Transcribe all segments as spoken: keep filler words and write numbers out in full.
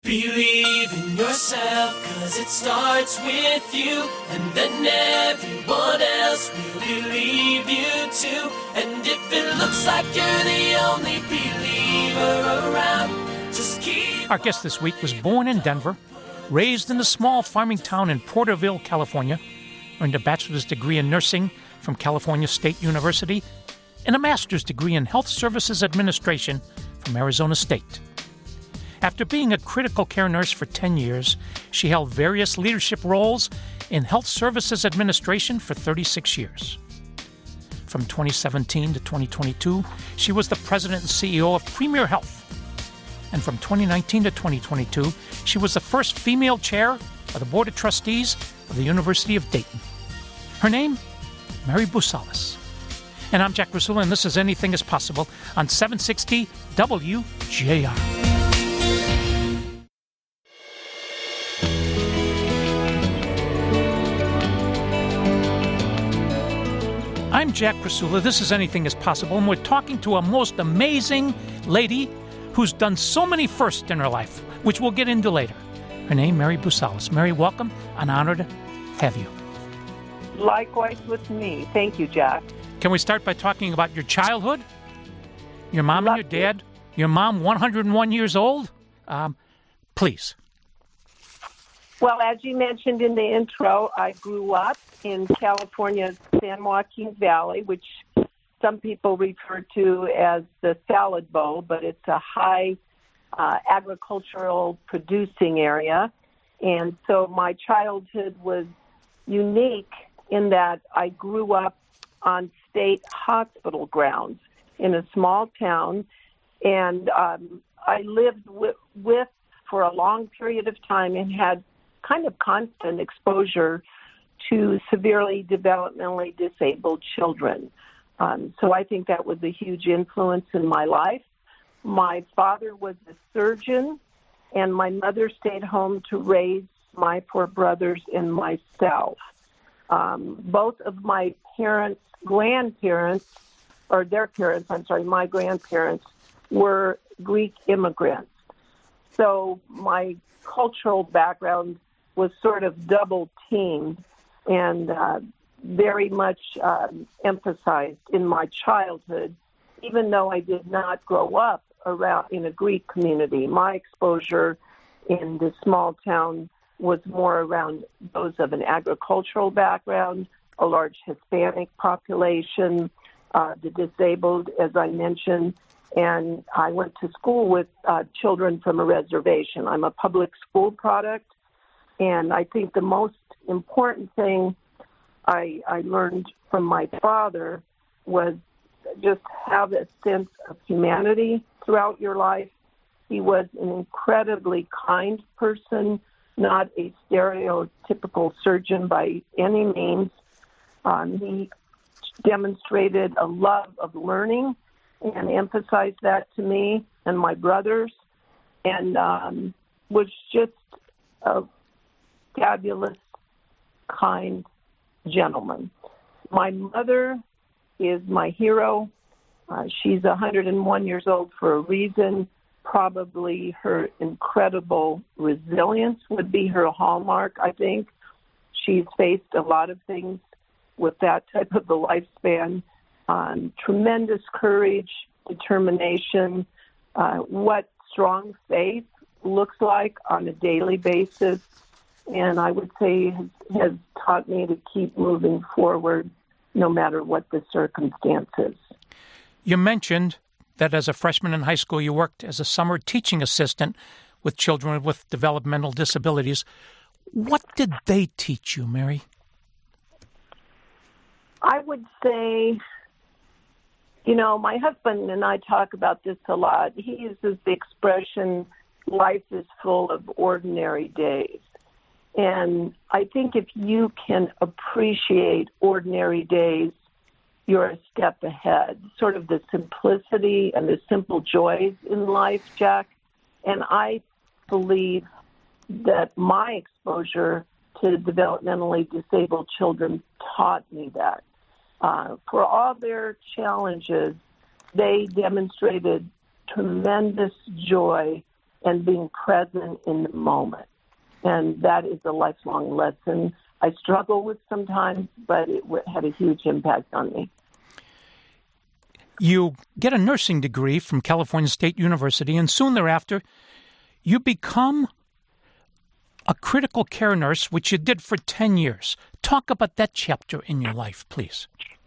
Believe in yourself, cause it starts with you, and then everyone else will believe you too. And if it looks like you're the only believer around, just keep... Our guest this week was born in Denver, raised in a small farming town in Porterville, California, earned a bachelor's degree in nursing from California State University, and a master's degree in health services administration from Arizona State. After being a critical care nurse for ten years, she held various leadership roles in health services administration for thirty-six years. From twenty seventeen to twenty twenty-two, she was the president and C E O of Premier Health. And from twenty nineteen to twenty twenty-two, she was the first female chair of the Board of Trustees of the University of Dayton. Her name, Mary Boosalis. And I'm Jack Rasula, and this is Anything is Possible on seven sixty W J R. I'm Jack Rasula. This is Anything is Possible, and we're talking to a most amazing lady who's done so many firsts in her life, which we'll get into later. Her name, Mary Boosalis. Mary, welcome. An honor to have you. Likewise with me. Thank you, Jack. Can we start by talking about your childhood? Your mom Love and your dad? Your mom, one hundred one years old? Um, please. Well, as you mentioned in the intro, I grew up in California's San Joaquin Valley, which some people refer to as the Salad Bowl, but it's a high uh, agricultural producing area. And so my childhood was unique in that I grew up on state hospital grounds in a small town, and um, I lived with, with for a long period of time and had kind of constant exposure to severely developmentally disabled children. Um, so I think that was a huge influence in my life. My father was a surgeon, and my mother stayed home to raise my four brothers and myself. Um, both of my parents, grandparents, or their parents, I'm sorry, my grandparents, were Greek immigrants. So my cultural background was sort of double-teamed and uh, very much uh, emphasized in my childhood, even though I did not grow up around in a Greek community. My exposure in this small town was more around those of an agricultural background, a large Hispanic population, uh, the disabled, as I mentioned, and I went to school with uh, children from a reservation. I'm a public school product, and I think the most important thing I, I learned from my father was just have a sense of humanity throughout your life. He was an incredibly kind person, not a stereotypical surgeon by any means. Um, he demonstrated a love of learning and emphasized that to me and my brothers, and um, was just a fabulous, kind gentleman. My mother is my hero. Uh, she's one hundred one years old for a reason. Probably her incredible resilience would be her hallmark, I think. She's faced a lot of things with that type of a lifespan. Um, tremendous courage, determination, uh, what strong faith looks like on a daily basis. And I would say has, has taught me to keep moving forward no matter what the circumstances. You mentioned that as a freshman in high school, you worked as a summer teaching assistant with children with developmental disabilities. What did they teach you, Mary? I would say, you know, my husband and I talk about this a lot. He uses the expression, life is full of ordinary days. And I think if you can appreciate ordinary days, you're a step ahead, sort of the simplicity and the simple joys in life, Jack. And I believe that my exposure to developmentally disabled children taught me that. Uh, for all their challenges, they demonstrated tremendous joy and being present in the moment. And that is a lifelong lesson I struggle with sometimes, but it had a huge impact on me. You get a nursing degree from California State University, and soon thereafter, you become a critical care nurse, which you did for ten years. Talk about that chapter in your life, please.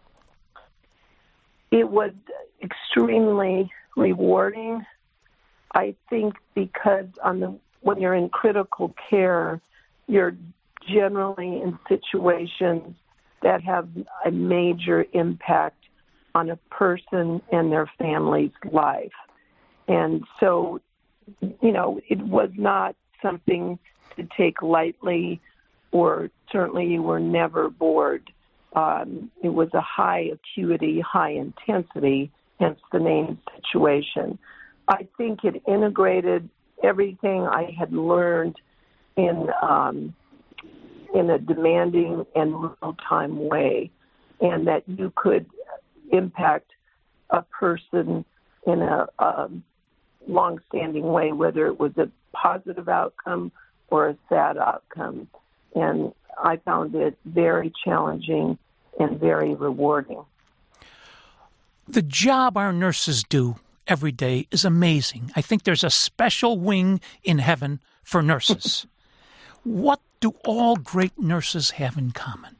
It was extremely rewarding, I think, because on the when you're in critical care, you're generally in situations that have a major impact on a person and their family's life. And so, you know, it was not something to take lightly, or certainly you were never bored. Um, it was a high acuity, high intensity, hence the name situation. I think it integrated everything I had learned in um, in a demanding and real-time way, and that you could impact a person in a, a long-standing way, whether it was a positive outcome or a sad outcome. And I found it very challenging and very rewarding. The job our nurses do every day is amazing. I think there's a special wing in heaven for nurses. What do all great nurses have in common?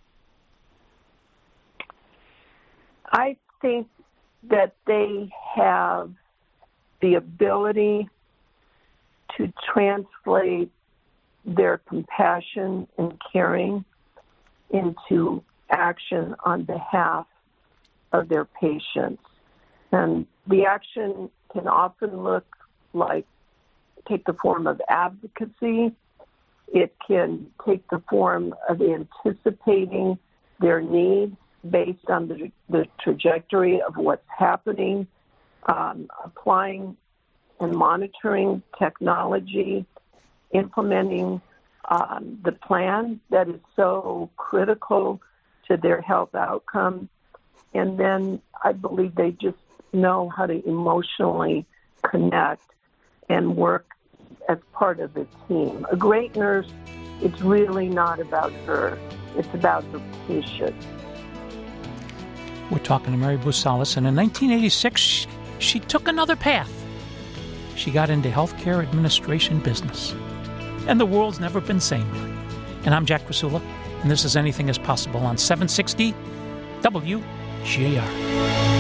I think that they have the ability to translate their compassion and caring into action on behalf of their patients. And the action can often look like, take the form of advocacy. It can take the form of anticipating their needs based on the, the trajectory of what's happening, um, applying and monitoring technology, implementing um, the plan that is so critical to their health outcome. And then I believe they just know how to emotionally connect and work as part of a team. A great nurse, it's really not about her. It's about the patient. We're talking to Mary Boosalis, and in nineteen eighty-six, she took another path. She got into healthcare administration business. And the world's never been same, Mary. And I'm Jack Krasula, and this is Anything is Possible on seven sixty W G A R.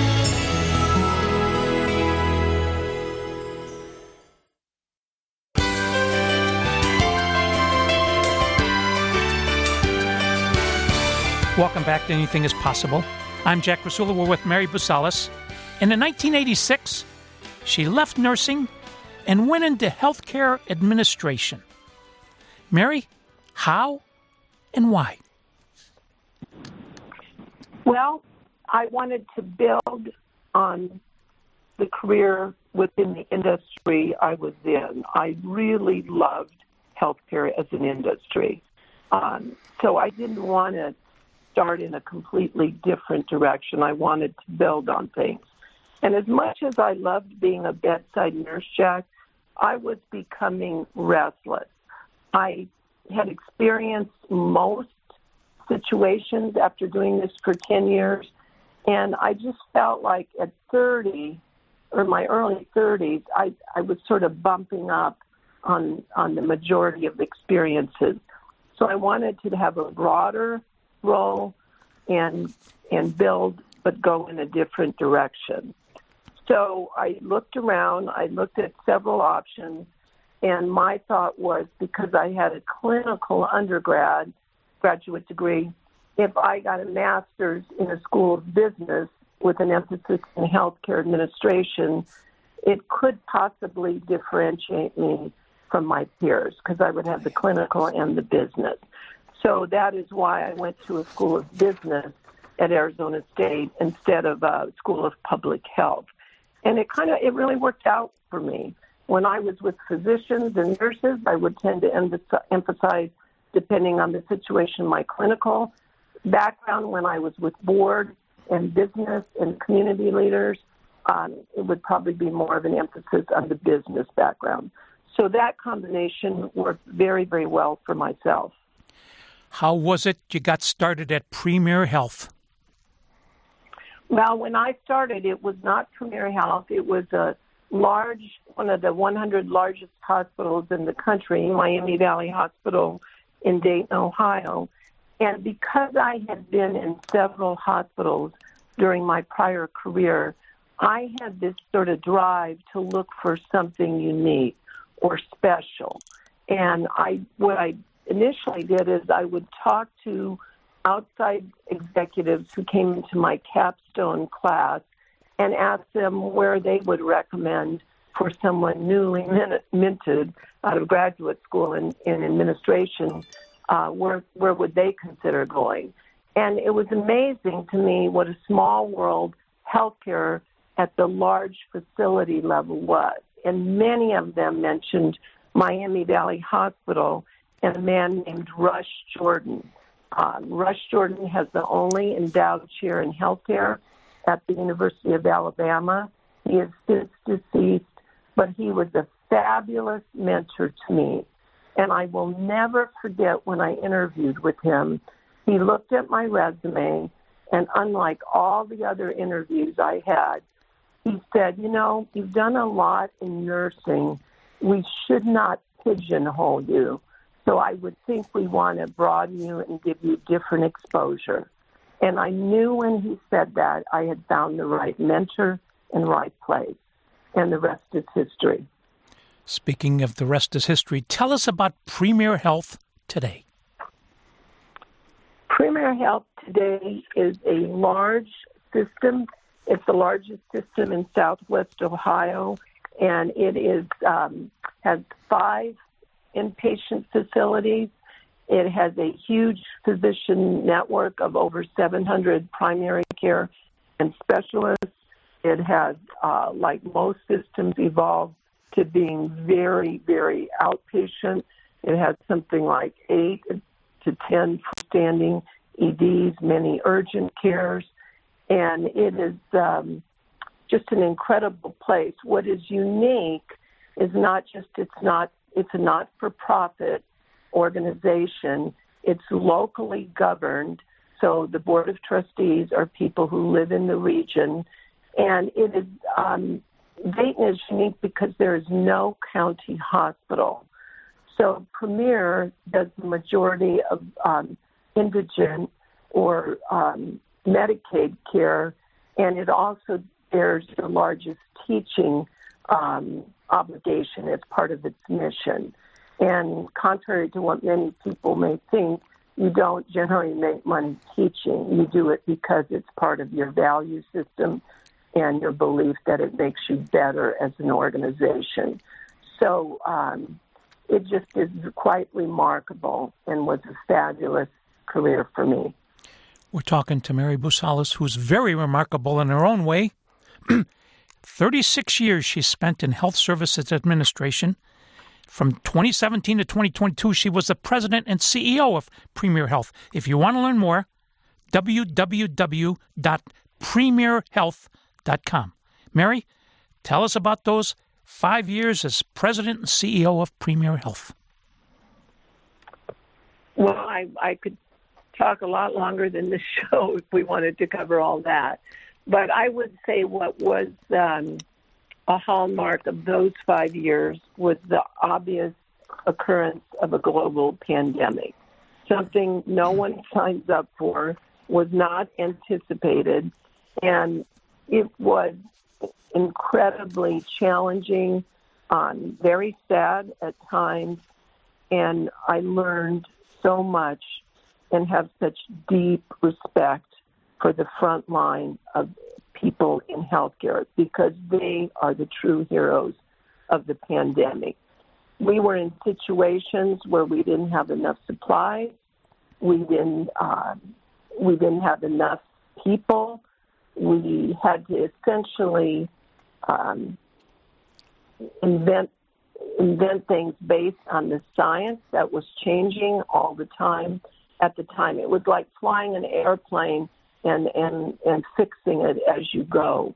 Welcome back to Anything is Possible. I'm Jack Krasula. We're with Mary Boosalis. And in nineteen eighty-six, she left nursing and went into healthcare administration. Mary, how and why? Well, I wanted to build on the career within the industry I was in. I really loved healthcare as an industry. Um, so I didn't want to start in a completely different direction. I wanted to build on things. And as much as I loved being a bedside nurse, Jack, I was becoming restless. I had experienced most situations after doing this for ten years, and I just felt like at thirty, or my early thirties, I, I was sort of bumping up on, on the majority of experiences. So I wanted to have a broader role and and build, but go in a different direction. So I looked around, I looked at several options, and my thought was, because I had a clinical undergrad graduate degree, if I got a master's in a school of business with an emphasis in healthcare administration, it could possibly differentiate me from my peers, because I would have the clinical and the business. So that is why I went to a school of business at Arizona State instead of a school of public health. And it kind of, it really worked out for me. When I was with physicians and nurses, I would tend to emphasize, depending on the situation, my clinical background. When I was with board and business and community leaders, um, it would probably be more of an emphasis on the business background. So that combination worked very, very well for myself. How was it you got started at Premier Health? Well, when I started, it was not Premier Health. It was a large, one of the one hundred largest hospitals in the country, Miami Valley Hospital in Dayton, Ohio. And because I had been in several hospitals during my prior career, I had this sort of drive to look for something unique or special. And I, what I initially did is I would talk to outside executives who came into my capstone class and ask them where they would recommend for someone newly minted out of graduate school in, in administration, uh, where, where would they consider going? And it was amazing to me what a small world healthcare at the large facility level was. And many of them mentioned Miami Valley Hospital and a man named Rush Jordan. Um, Rush Jordan has the only endowed chair in healthcare at the University of Alabama. He is since deceased, but he was a fabulous mentor to me. And I will never forget when I interviewed with him. He looked at my resume, and unlike all the other interviews I had, he said, you know, you've done a lot in nursing. We should not pigeonhole you. So I would think we want to broaden you and give you different exposure. And I knew when he said that I had found the right mentor and right place. And the rest is history. Speaking of the rest is history, tell us about Premier Health today. Premier Health today is a large system. It's the largest system in Southwest Ohio, and it is um, has five inpatient facilities. It has a huge physician network of over seven hundred primary care and specialists. It has, uh, like most systems, evolved to being very, very outpatient. It has something like eight to ten freestanding E Ds, many urgent cares, and it is um, just an incredible place. What is unique is not just it's not it's a not-for-profit organization. It's locally governed, so the Board of Trustees are people who live in the region, and it is um, Dayton is unique because there is no county hospital. So Premier does the majority of um, indigent or um, Medicaid care, and it also bears the largest teaching um, obligation as part of its mission. And contrary to what many people may think, you don't generally make money teaching. You do it because it's part of your value system and your belief that it makes you better as an organization. So um, it just is quite remarkable and was a fabulous career for me. We're talking to Mary Boosalis, who's very remarkable in her own way. thirty-six years she spent in health services administration. From twenty seventeen to twenty twenty-two, she was the president and C E O of Premier Health. If you want to learn more, w w w dot premier health dot com. Mary, tell us about those five years as president and C E O of Premier Health. Well, I, I could talk a lot longer than this show if we wanted to cover all that. But I would say what was um, a hallmark of those five years was the obvious occurrence of a global pandemic. Something no one signs up for, was not anticipated, and it was incredibly challenging, um, very sad at times, and I learned so much and have such deep respect for the front line of people in healthcare because they are the true heroes of the pandemic. We were in situations where we didn't have enough supplies, we didn't uh, we didn't have enough people. We had to essentially um, invent invent things based on the science that was changing all the time. At the time, it was like flying an airplane and, and, and fixing it as you go.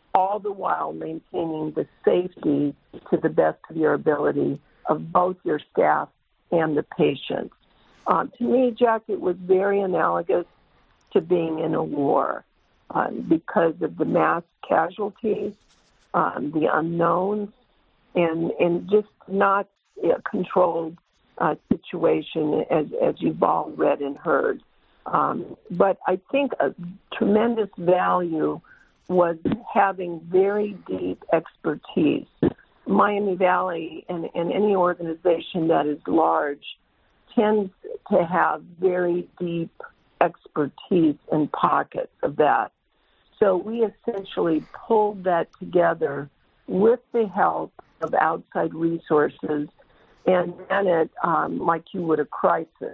all the while maintaining the safety to the best of your ability of both your staff and the patients. Uh, to me, Jack, it was very analogous to being in a war um, because of the mass casualties, um, the unknowns, and and just not a controlled uh, situation, as, as you've all read and heard. Um, but I think a tremendous value was having very deep expertise. Miami Valley and, and any organization that is large tends to have very deep expertise in pockets of that. So we essentially pulled that together with the help of outside resources and ran it um, like you would a crisis.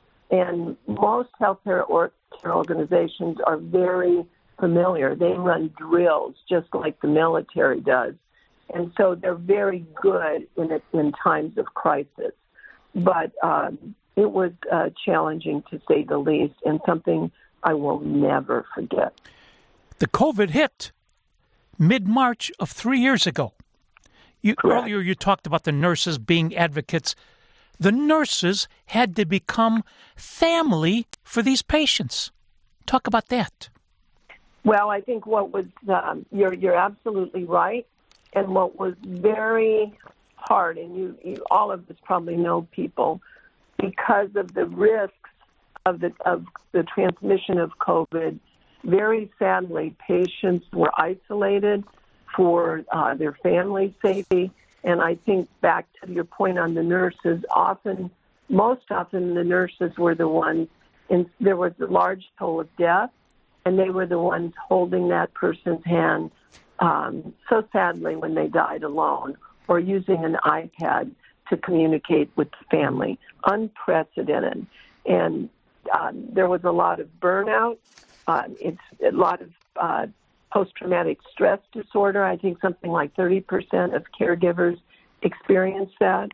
And most healthcare or organizations are very familiar. They run drills just like the military does. And so they're very good in it, in times of crisis. But um, it was uh, challenging, to say the least, and something I will never forget. The COVID hit mid-March of three years ago. You, earlier you talked about the nurses being advocates. The nurses had to become family for these patients. Talk about that. Well, I think what was, um, you're, you're absolutely right. And what was very hard, and you, you all of us probably know people, because of the risks of the of the transmission of COVID, very sadly, patients were isolated for uh, their family safety. And I think back to your point on the nurses, often, most often the nurses were the ones, and there was a large toll of death, and they were the ones holding that person's hand um, so sadly when they died alone, or using an iPad to communicate with the family. Unprecedented. And um, there was a lot of burnout. Uh, it's a lot of uh, post-traumatic stress disorder. I think something like thirty percent of caregivers experience that.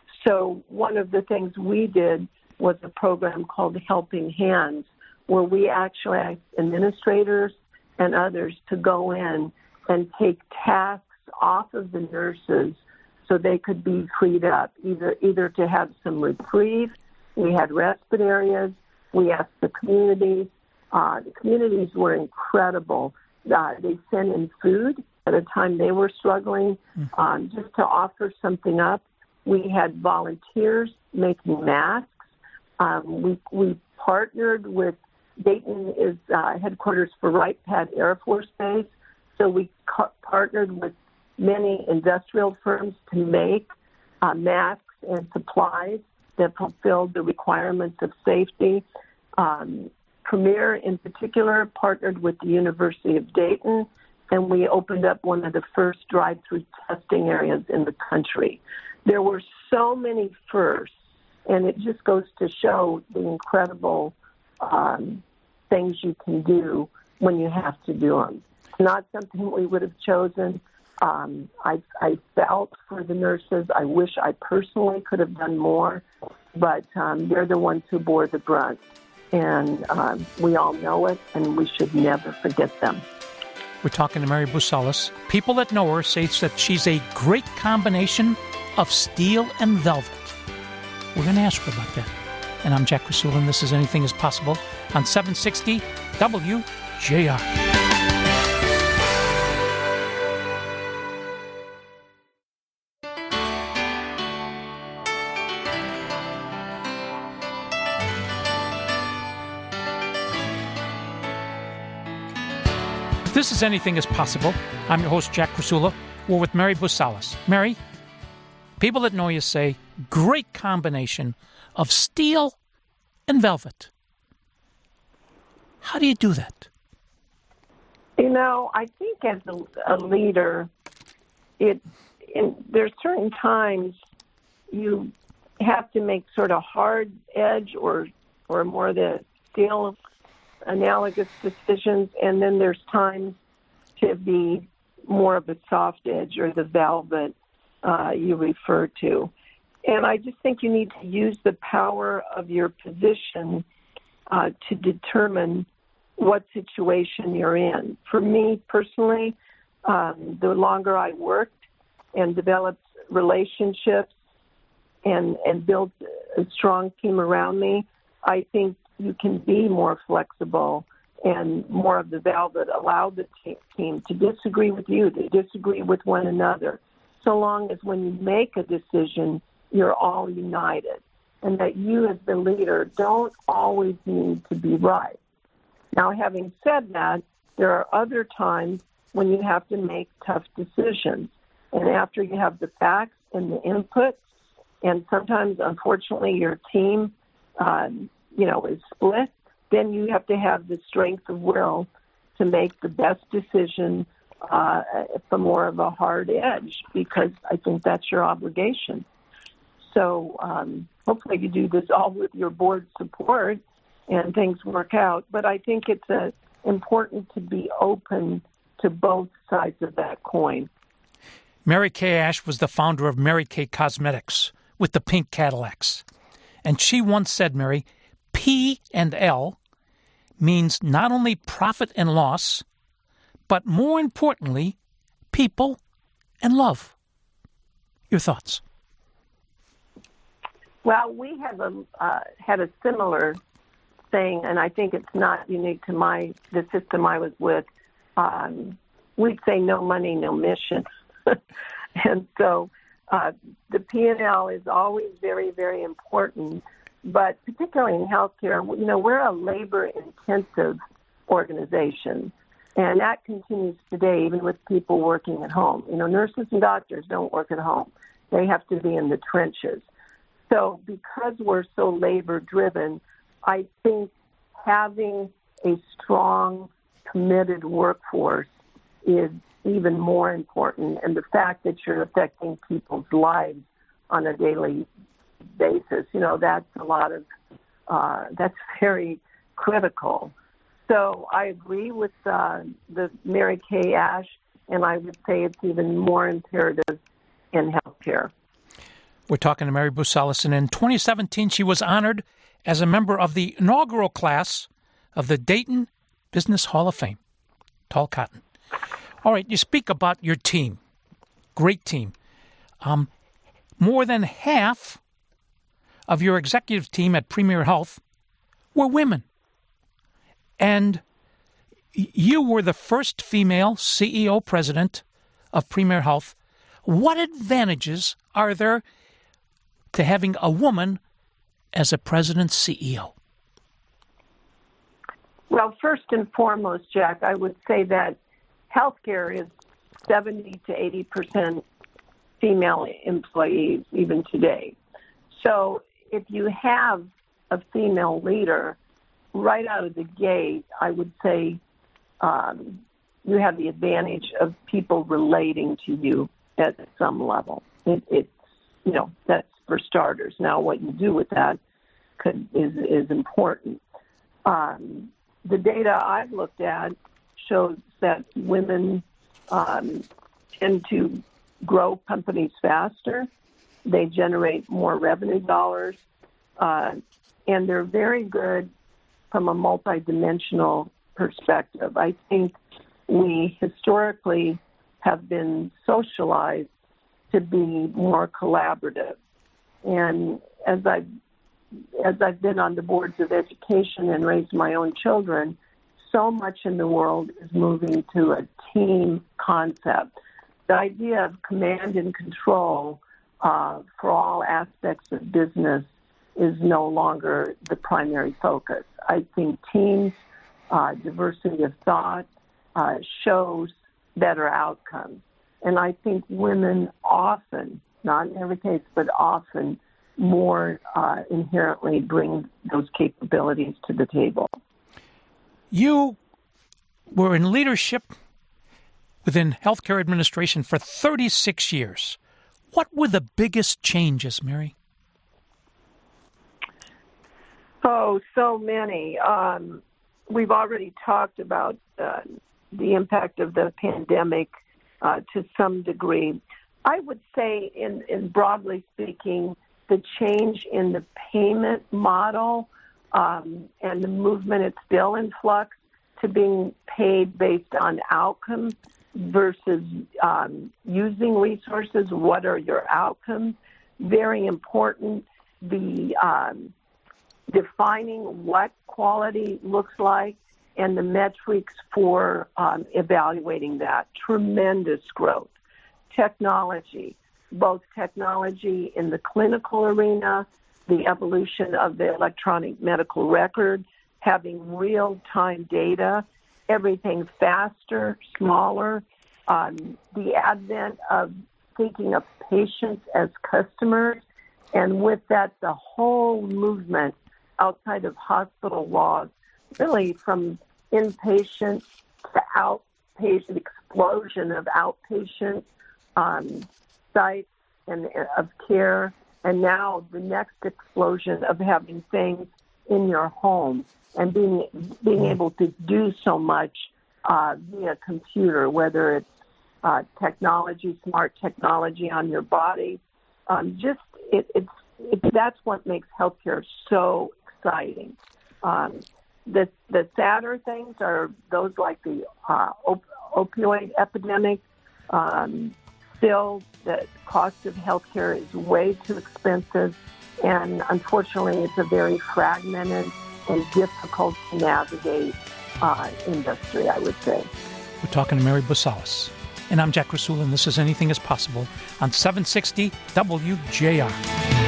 So one of the things we did was a program called Helping Hands, where we actually asked administrators and others to go in and take tasks off of the nurses so they could be freed up, either either to have some reprieve. We had respite areas. We asked the communities. Uh, the communities were incredible. Uh, they sent in food at a time they were struggling, um, just to offer something up. We had volunteers making masks. Um, we, we partnered with, Dayton is uh, headquarters for Wright Pat Air Force Base, so we ca- partnered with many industrial firms to make uh, masks and supplies that fulfilled the requirements of safety. Um, Premier, in particular, partnered with the University of Dayton, and we opened up one of the first drive-through testing areas in the country. There were so many firsts, and it just goes to show the incredible um, things you can do when you have to do them. It's not something we would have chosen. Um, I, I felt for the nurses. I wish I personally could have done more, but um, they're the ones who bore the brunt. And um, we all know it, and we should never forget them. We're talking to Mary Boosalis. People that know her say that she's a great combination of steel and velvet. We're going to ask her about that. And I'm Jack Krasula, and this is Anything is Possible on seven sixty W J R. This is Anything is Possible. I'm your host, Jack Krasula. We're with Mary Boosalis. Mary, people that know you say, great combination of steel and velvet. How do you do that? You know, I think as a, a leader, it, it there's certain times you have to make sort of hard edge or or more the steel analogous decisions, and then there's times to be more of a soft edge or the velvet uh, you refer to. And I just think you need to use the power of your position uh, to determine what situation you're in. For me personally, Um, the longer I worked and developed relationships and and built a strong team around me, I think you can be more flexible and more of the valve that allow the team to disagree with you, to disagree with one another, so long as when you make a decision, you're all united, and that you as the leader don't always need to be right. Now, having said that, there are other times when you have to make tough decisions, and after you have the facts and the inputs, and sometimes, unfortunately, your team, uh, you know, is split, then you have to have the strength of will to make the best decision uh, for more of a hard edge, because I think that's your obligation. So um, hopefully you do this all with your board support and things work out. But I think it's uh, important to be open to both sides of that coin. Mary Kay Ash was the founder of Mary Kay Cosmetics with the pink Cadillacs. And she once said, Mary, P and L means not only profit and loss, but more importantly, people and love. Your thoughts? Well, we have a, uh, had a similar thing, and I think it's not unique to my the system I was with. Um, we'd say no money, no mission. And so uh, the P and L is always very, very important. But particularly in healthcare, you know, we're a labor-intensive organization, and that continues today, even with people working at home. You know, nurses and doctors don't work at home. They have to be in the trenches. So because we're so labor-driven, I think having a strong, committed workforce is even more important, and the fact that you're affecting people's lives on a daily basis, you know, that's a lot of, uh, that's very critical. So I agree with uh, the Mary Kay Ash, and I would say it's even more imperative in healthcare. We're talking to Mary Boosalis, and in twenty seventeen, she was honored as a member of the inaugural class of the Dayton Business Hall of Fame. Tall cotton. All right, you speak about your team. Great team. Um, more than half of your executive team at Premier Health were women. And you were the first female C E O president of Premier Health. What advantages are there to having a woman as a president C E O? Well, first and foremost, Jack, I would say that healthcare is seventy to eighty percent female employees even today. So if you have a female leader, right out of the gate, I would say um, you have the advantage of people relating to you at some level. It, it's, you know, that's for starters. Now, what you do with that could, is, is important. Um, the data I've looked at shows that women um, tend to grow companies faster. They generate more revenue dollars, uh, and they're very good from a multidimensional perspective. I think we historically have been socialized to be more collaborative. And as I've, as I've been on the boards of education and raised my own children, so much in the world is moving to a team concept. The idea of command and control uh, for all aspects of business is no longer the primary focus. I think teams, uh, diversity of thought uh, shows better outcomes. And I think women often, not in every case, but often more uh, inherently bring those capabilities to the table. You were in leadership within healthcare administration for thirty-six years. What were the biggest changes, Mary? Oh, so many. Um, we've already talked about uh, the impact of the pandemic uh, to some degree. I would say, in, in broadly speaking, the change in the payment model um, and the movement, it's still in flux, to being paid based on outcomes versus um, using resources. What are your outcomes? Very important. The um, defining what quality looks like and the metrics for um, evaluating that. Tremendous growth. Technology, both technology in the clinical arena, the evolution of the electronic medical record, having real-time data, everything faster, smaller, um, the advent of thinking of patients as customers, and with that, the whole movement outside of hospital laws, really from inpatient to outpatient, explosion of outpatient um, sites and of care, and now the next explosion of having things in your home and being being able to do so much uh, via computer, whether it's uh, technology, smart technology on your body. Um, just it, it's it, that's what makes healthcare so exciting. Um, the the sadder things are those like the uh, op- opioid epidemic. Um, still, the cost of healthcare is way too expensive, and unfortunately, it's a very fragmented and difficult to navigate uh, industry, I would say. We're talking to Mary Boosalis. And I'm Jack Rasula, and this is Anything is Possible on seven sixty W J R.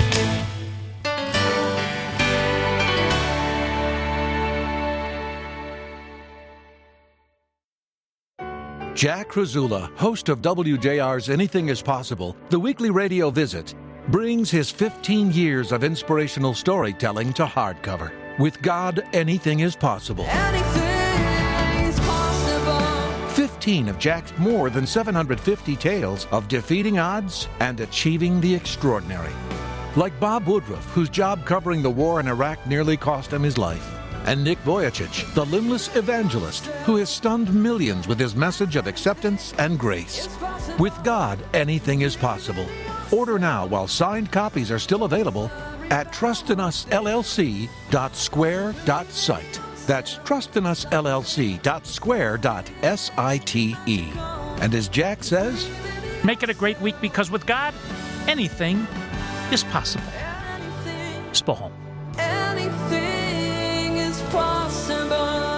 Jack Rasula, host of W J R's Anything is Possible, the weekly radio visit, brings his fifteen years of inspirational storytelling to hardcover. With God, anything is possible. Anything is possible. fifteen of Jack's more than seven hundred fifty tales of defeating odds and achieving the extraordinary. Like Bob Woodruff, whose job covering the war in Iraq nearly cost him his life. And Nick Vujicic, the limbless evangelist who has stunned millions with his message of acceptance and grace. With God, anything is possible. Order now while signed copies are still available at trust in us L L C dot square dot site. That's trust in us L L C dot square dot site. And as Jack says, make it a great week, because with God, anything is possible. Spohom. Anything is possible.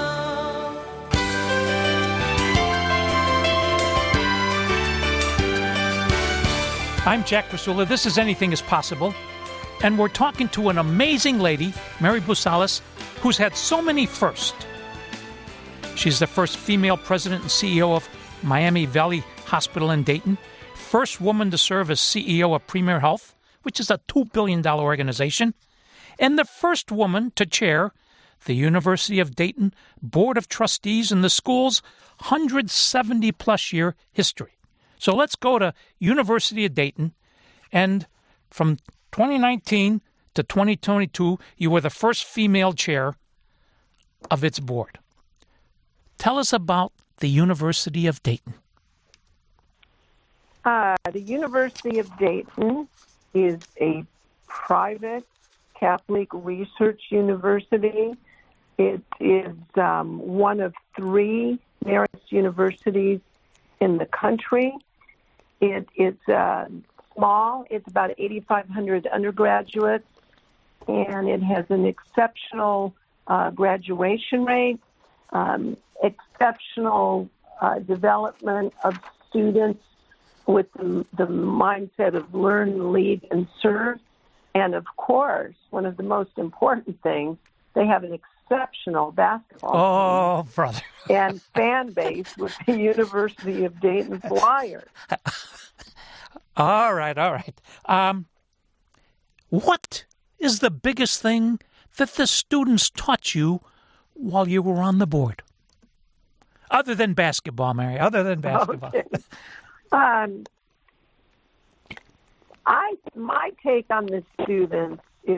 I'm Jack Rasula. This is Anything is Possible. And we're talking to an amazing lady, Mary Boosalis, who's had so many firsts. She's the first female president and C E O of Miami Valley Hospital in Dayton, first woman to serve as C E O of Premier Health, which is a two billion dollars organization, and the first woman to chair the University of Dayton Board of Trustees in the school's one hundred seventy plus year history. So let's go to University of Dayton, and from twenty nineteen to twenty twenty-two, you were the first female chair of its board. Tell us about the University of Dayton. Uh, the University of Dayton is a private Catholic research university. It is um, one of three Marist universities in the country. It is uh, small. It's about eighty-five hundred undergraduates, and it has an exceptional uh, graduation rate, um, exceptional uh, development of students with the, the mindset of learn, lead, and serve. And, of course, one of the most important things, they have an exceptional basketball Oh, team brother. and fan base with the University of Dayton Flyers. All right, all right. Um, what is the biggest thing that the students taught you while you were on the board? Other than basketball, Mary, other than basketball. Okay. Um, I my take on the students is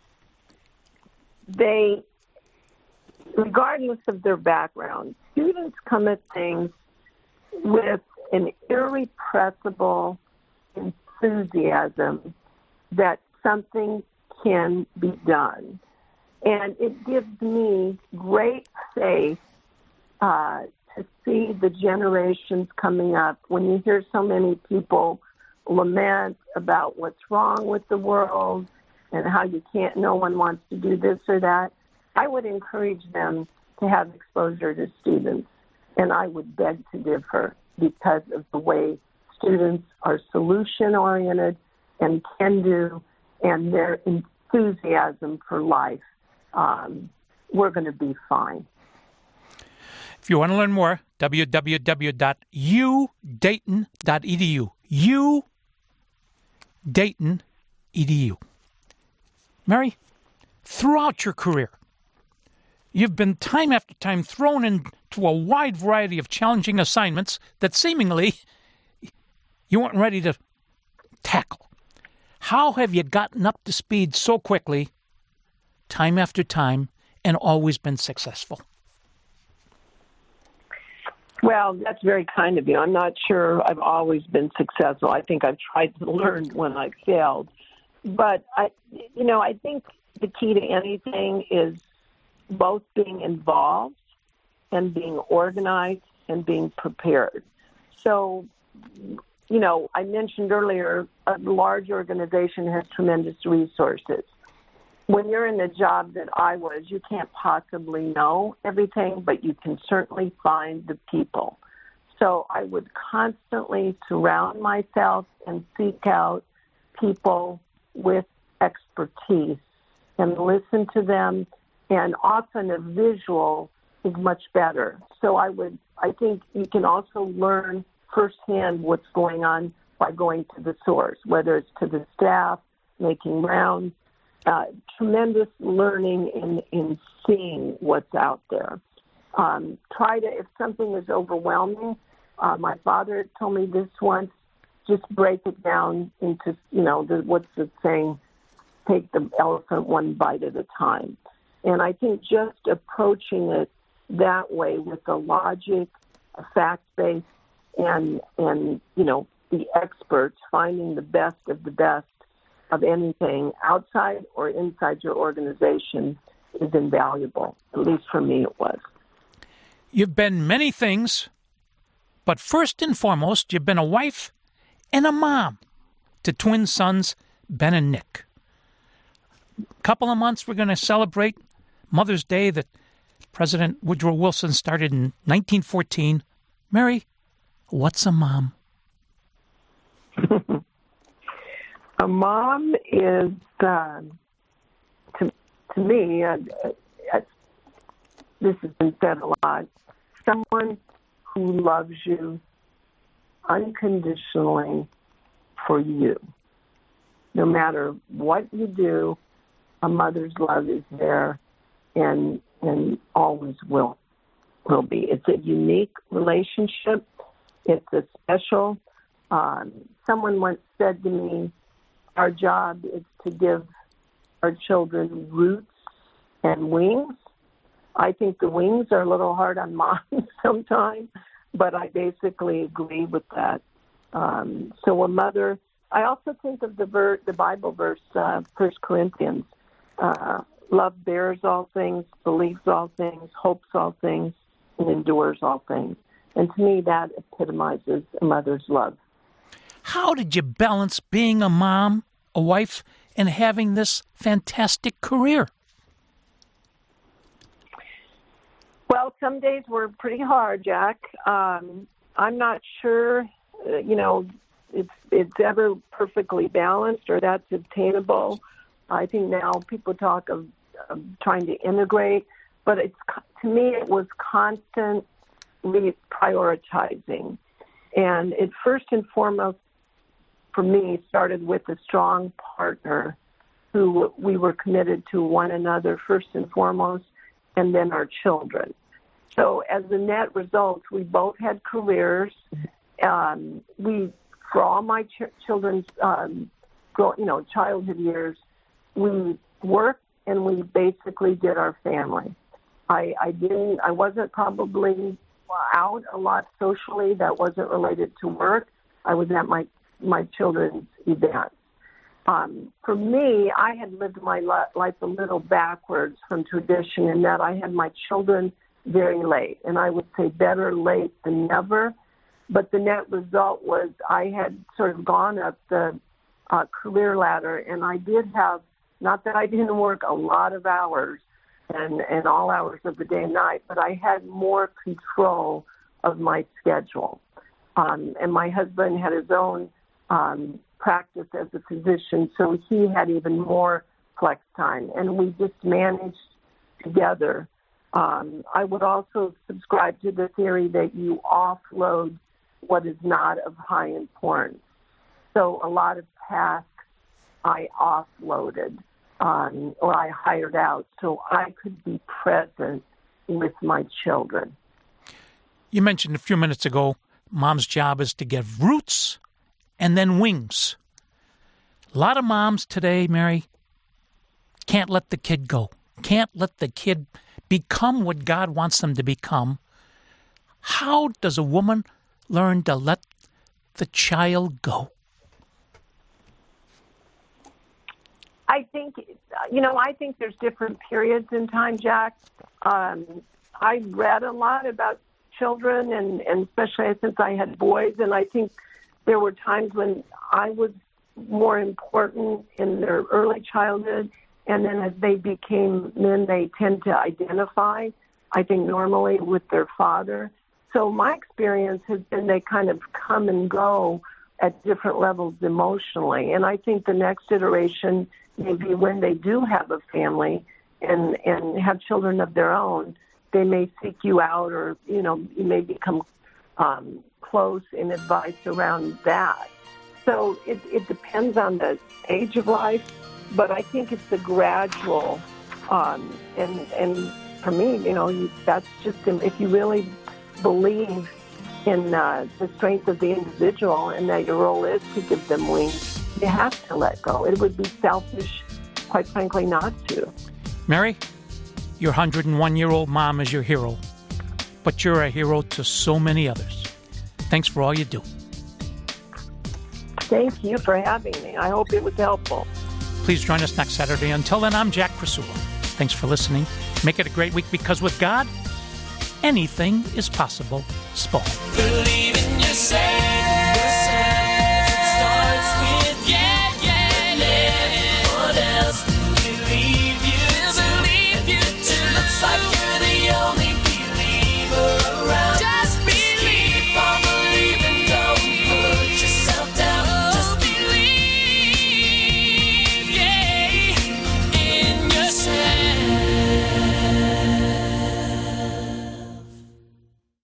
they, regardless of their background, students come at things with an irrepressible enthusiasm that something can be done. And it gives me great faith uh, to see the generations coming up, when you hear so many people lament about what's wrong with the world and how you can't, no one wants to do this or that, I would encourage them to have exposure to students. And I would beg to differ because of the way students are solution-oriented and can do, and their enthusiasm for life. Um, we're going to be fine. If you want to learn more, w w w dot u dayton dot e d u. U Dayton E D U. Mary, throughout your career, you've been time after time thrown into a wide variety of challenging assignments that seemingly you weren't ready to tackle. How have you gotten up to speed so quickly, time after time, and always been successful? Well, that's very kind of you. I'm not sure I've always been successful. I think I've tried to learn when I've failed. But, I, you know, I think the key to anything is both being involved and being organized and being prepared. So, you know, I mentioned earlier, a large organization has tremendous resources. When you're in the job that I was, you can't possibly know everything, but you can certainly find the people. So I would constantly surround myself and seek out people with expertise and listen to them, and often a visual is much better. So I would, I think you can also learn firsthand what's going on by going to the source, whether it's to the staff, making rounds. Uh, tremendous learning in, in seeing what's out there. Um, try to, if something is overwhelming, uh, my father had told me this once, just break it down into, you know, the, what's the saying, take the elephant one bite at a time. And I think just approaching it that way with the logic, a fact base, and, and, you know, the experts, finding the best of the best of anything outside or inside your organization is invaluable. At least for me it was. You've been many things, but first and foremost, you've been a wife and a mom to twin sons, Ben and Nick. A couple of months we're going to celebrate Mother's Day that President Woodrow Wilson started in nineteen fourteen. Mary, what's a mom? A mom is, uh, to, to me, uh, uh, this has been said a lot, someone who loves you unconditionally for you. No matter what you do, a mother's love is there and and always will will be. It's a unique relationship. It's a special. Um, someone once said to me, our job is to give our children roots and wings. I think the wings are a little hard on moms sometimes, but I basically agree with that. Um, so a mother, I also think of the ver- the Bible verse, uh, First Corinthians, uh, love bears all things, believes all things, hopes all things, and endures all things. And to me, that epitomizes a mother's love. How did you balance being a mom, a wife, and having this fantastic career? Well, some days were pretty hard, Jack. Um, I'm not sure, uh, you know, it's it's ever perfectly balanced or that's attainable. I think now people talk of, of trying to integrate, but it's to me it was constant reprioritizing. And it first and foremost, for me, started with a strong partner who we were committed to one another first and foremost, and then our children. So as a net result, we both had careers. Um, we, for all my ch- children's, um, grow, you know, childhood years, we worked and we basically did our family. I, I didn't, I wasn't probably out a lot socially that wasn't related to work. I was at my my children's events. Um, for me, I had lived my life a little backwards from tradition in that I had my children very late. And I would say better late than never. But the net result was I had sort of gone up the uh, career ladder, and I did have, not that I didn't work a lot of hours and, and all hours of the day and night, but I had more control of my schedule. Um, and my husband had his own um, practice as a physician, so he had even more flex time, and we just managed together. Um, I would also subscribe to the theory that you offload what is not of high importance. So a lot of tasks I offloaded um, or I hired out so I could be present with my children. You mentioned a few minutes ago, mom's job is to give roots and then wings. A lot of moms today, Mary, can't let the kid go. Can't let the kid become what God wants them to become. How does a woman learn to let the child go? I think, you know, I think there's different periods in time, Jack. Um, I read a lot about children, and, and especially since I had boys, and I think there were times when I was more important in their early childhood, and then as they became men, they tend to identify, I think, normally with their father. So my experience has been they kind of come and go at different levels emotionally. And I think the next iteration may be when they do have a family and, and have children of their own, they may seek you out, or, you know, you may become um, close in advice around that. So it, it depends on the age of life, but I think it's a gradual, um, and, and for me, you know, you, that's just, if you really believe in uh, the strength of the individual and that your role is to give them wings, you have to let go. It would be selfish, quite frankly, not to. Mary, your one hundred one-year-old mom is your hero, but you're a hero to so many others. Thanks for all you do. Thank you for having me. I hope it was helpful. Please join us next Saturday. Until then, I'm Jack Krasula. Thanks for listening. Make it a great week, because with God, anything is possible. Spall. Believe